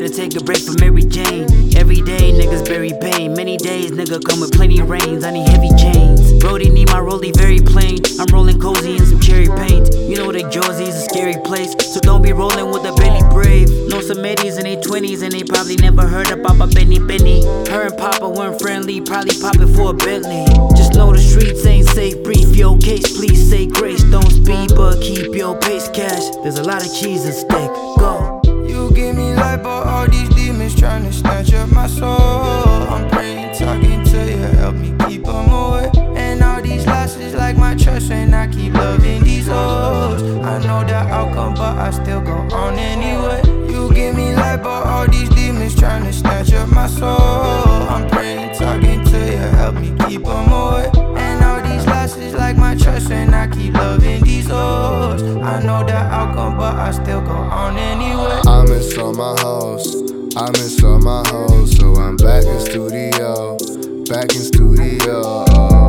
wanna take a break from Mary Jane. Every day niggas bury pain. Many days nigga come with plenty rains. I need heavy chains. Brody need my rollie very plain. I'm rolling cozy in some cherry paint. You know that Jersey's a scary place, so don't be rolling with a Benny Brave. Know some middies in their 20s and they probably never heard of Papa Benny Benny. Her and Papa weren't friendly, probably popping for a Bentley. Just know the streets ain't safe. Brief your case, please say grace. Don't speed but keep your pace. Cash, there's a lot of cheese at stake. Go. You give me life, but all these demons tryna snatch up my soul. I'm praying, talking to you, help me keep them away. And all these losses like my trust, and I keep loving these hoes. I know the outcome, but I still go on anyway. You give me life, but all these demons tryna snatch up my soul. I'm praying, talking to you, help me keep them away. And all these losses like my trust, and I keep loving these hoes. I know the outcome, but I still go on anyway. I miss all my hoes, I miss all my hoes, so I'm back in studio, back in studio.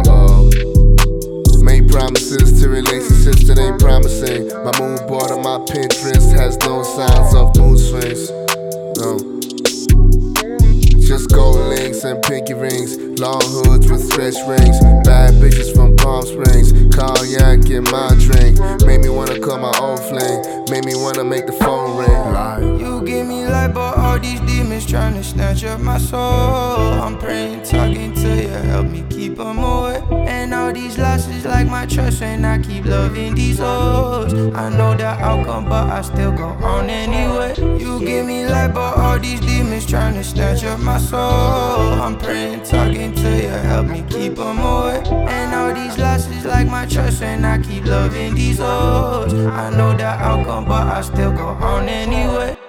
Made promises to relationships that ain't promising. My mood board on my Pinterest has no signs of mood swings. No. Just gold links and pinky rings, long hoods with stretch rings, bad bitches from Palm Springs, cognac in my drink, made me wanna call my old fling, made me wanna make the phone ring. You give me life, but all these demons tryna snatch up my soul. I'm praying, talking to you, help me keep them away. And all these losses like my trust, and I keep loving these hoes. I know the outcome, but I still go on anyway. You give me life, but all these demons tryna snatch up my soul. I'm praying, talking to you, help me keep them away. And all these losses like my trust, and I keep loving these hoes. I know the outcome, but I still go on anyway.